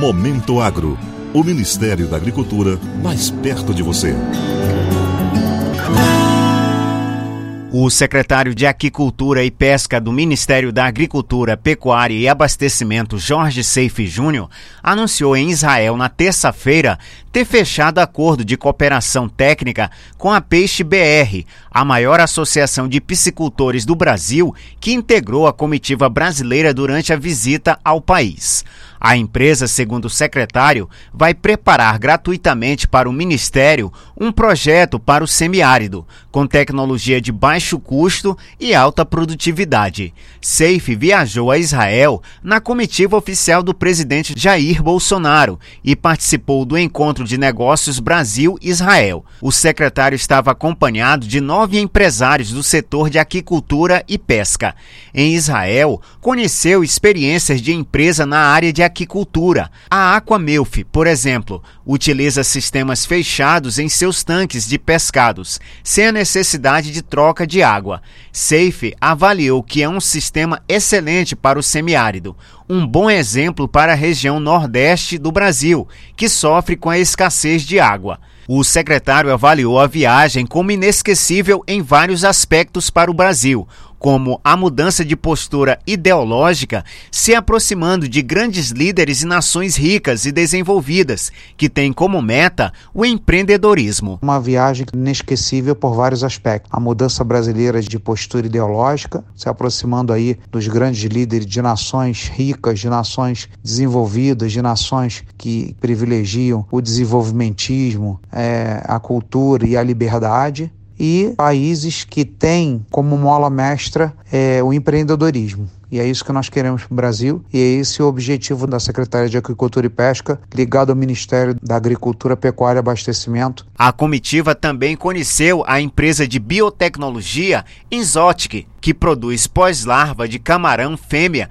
Momento Agro, o Ministério da Agricultura mais perto de você. O secretário de Aquicultura e Pesca do Ministério da Agricultura, Pecuária e Abastecimento, Jorge Seife Júnior, anunciou em Israel na terça-feira ter fechado acordo de cooperação técnica com a Peixe BR, a maior associação de piscicultores do Brasil, que integrou a comitiva brasileira durante a visita ao país. A empresa, segundo o secretário, vai preparar gratuitamente para o Ministério um projeto para o semiárido, com tecnologia de baixo custo e alta produtividade. Seife viajou a Israel na comitiva oficial do presidente Jair Bolsonaro e participou do Encontro de Negócios Brasil-Israel. O secretário estava acompanhado de 9 empresários do setor de aquicultura e pesca. Em Israel, conheceu experiências de empresa na área de aquicultura. A Aquamelf, por exemplo, utiliza sistemas fechados em seus tanques de pescados, sem a necessidade de troca de água. Seife avaliou que é um sistema excelente para o semiárido, um bom exemplo para a região nordeste do Brasil, que sofre com a escassez de água. O secretário avaliou a viagem como inesquecível em vários aspectos para o Brasil, como a mudança de postura ideológica, se aproximando de grandes líderes e nações ricas e desenvolvidas, que têm como meta o empreendedorismo. Uma viagem inesquecível por vários aspectos. A mudança brasileira de postura ideológica, se aproximando aí dos grandes líderes de nações ricas, de nações desenvolvidas, de nações que privilegiam o desenvolvimentismo, a cultura e a liberdade, e países que têm como mola mestra o empreendedorismo. E é isso que nós queremos para o Brasil, e é esse o objetivo da Secretaria de Agricultura e Pesca, ligado ao Ministério da Agricultura, Pecuária e Abastecimento. A comitiva também conheceu a empresa de biotecnologia Enzotic, que produz pós-larva de camarão fêmea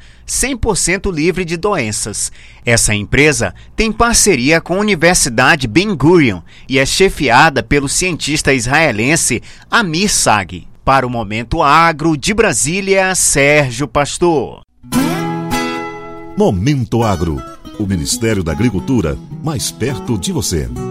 100% livre de doenças. Essa empresa tem parceria com a Universidade Ben Gurion e é chefiada pelo cientista israelense Amir Sagi. Para o Momento Agro, de Brasília, Sérgio Pastor. Momento Agro, o Ministério da Agricultura mais perto de você.